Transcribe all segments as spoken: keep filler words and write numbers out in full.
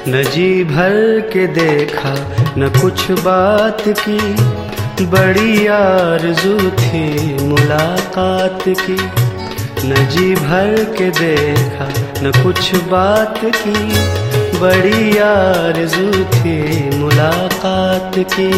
न जी भर के देखा न कुछ बात की, बड़ी आरज़ू थी मुलाकात की। न जी भर के देखा न कुछ बात की, बड़ी आरज़ू थी मुलाकात की।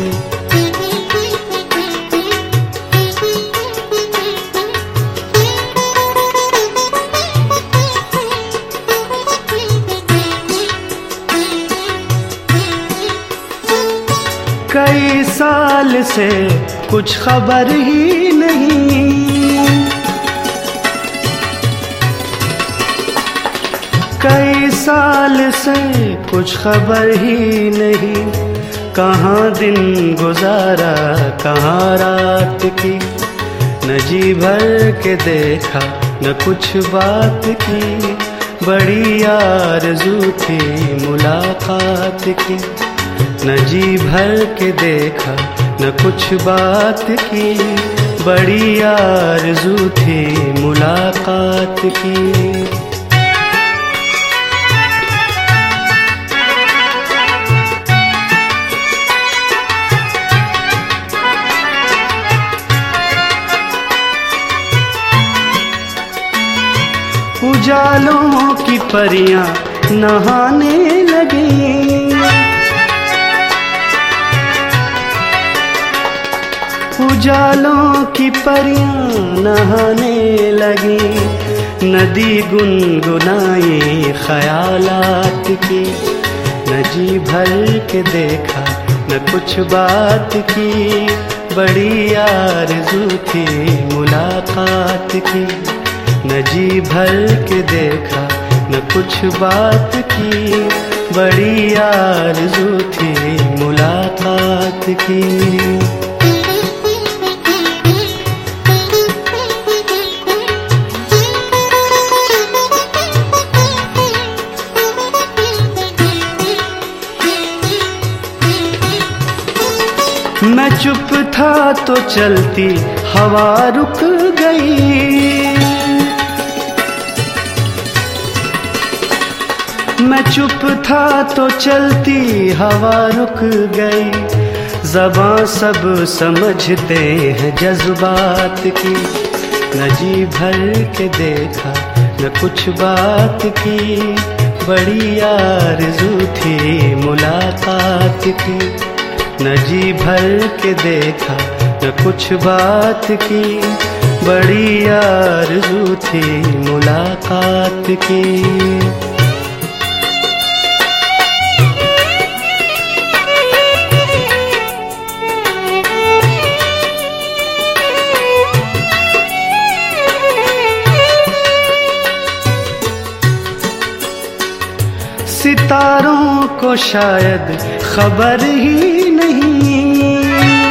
कई साल से कुछ खबर ही नहीं, कई साल से कुछ खबर ही नहीं। कहाँ दिन गुजारा कहाँ रात की, न जी भर के देखा न कुछ बात की, बड़ी आरज़ू थी मुलाकात की। न जी भर के देखा न कुछ बात की, बड़ी आरज़ू थी मुलाकात की। उजालों की परियां नहाने लगी, उजालों की परियां नहाने लगी। नदी गुनगुनाई ख्यालात की, न जी भर के देखा न कुछ बात की, बड़ी आरज़ू थी मुलाकात की। न जी भर के देखा न कुछ बात की, बड़ी आरज़ू थी मुलाकात की। मैं चुप था तो चलती हवा रुक गई, मैं चुप था तो चलती हवा रुक गई। ज़बां सब समझते हैं जज्बात की, न जी भर के देखा न कुछ बात की, बड़ी आरज़ू थी मुलाकात की। न जी भर के देखा न कुछ बात की, बड़ी आरज़ू थी मुलाकात की। सितारों को शायद खबर ही नहीं,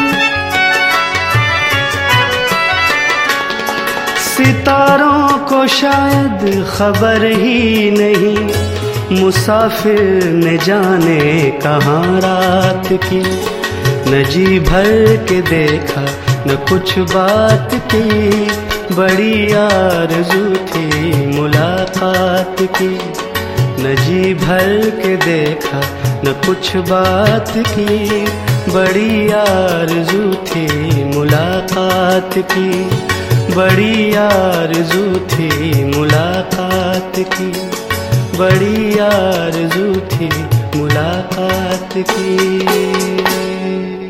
सितारों को शायद खबर ही नहीं। मुसाफिर ने जाने कहाँ रात की, न जी भर के देखा न कुछ बात की, बड़ी आरज़ू थी मुलाकात की। न जी भर के देखा न कुछ बात की, बड़ी आरज़ू थी मुलाकात की, बड़ी आरज़ू थी मुलाकात की, बड़ी आरज़ू थी मुलाकात की।